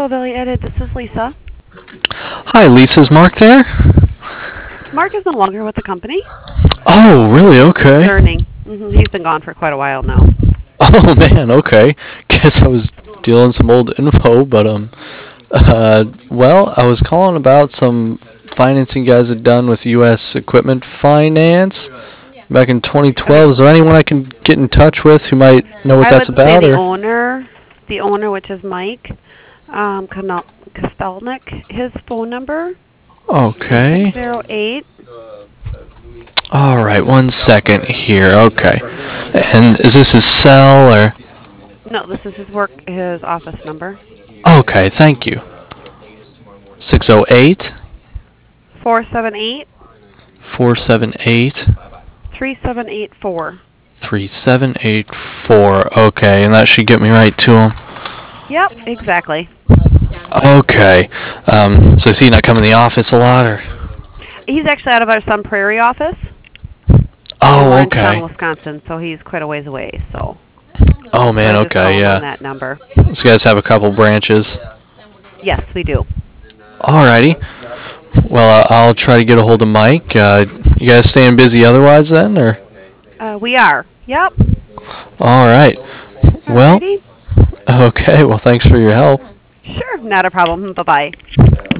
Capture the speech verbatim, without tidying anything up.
Hello, Valley Edit. This is Lisa. Hi, Lisa. Is Mark there? Mark is no longer with the company. Oh, really? Okay. Learning. hmm He's been gone for quite a while now. Oh man. Okay. Guess I was dealing some old info, but um, uh, well, I was calling about some financing you guys had done with U S Equipment Finance back in Okay. twenty twelve. Is there anyone I can get in touch with who might know what I that's would say about, the or? owner, the owner, which is Mike um, Kano- Kostelnik. His phone number is six Okay. zero eight. All right. One second here. Okay. And is this his cell or? No, this is his work, his office number. Okay. Thank you. Six zero eight Four seven eight four seven eight. three seven eight four. Three seven eight four. Okay, and that should get me right to him. Yep, exactly. Okay. Um, so is he not coming to the office a lot, or? He's actually out of our Sun Prairie office, and we're Oh, in Shawnee, okay. Wisconsin, so he's quite a ways away. So, Oh so man. I just call Okay. him on Yeah. that number. These guys have a couple branches. Yes, we do. Alrighty. Well, uh, I'll try to get a hold of Mike. Uh, you guys staying busy otherwise then, or? Uh, we are. Yep. All right. Well. Alrighty. Okay. Well, thanks for your help. Sure, not a problem. Bye bye.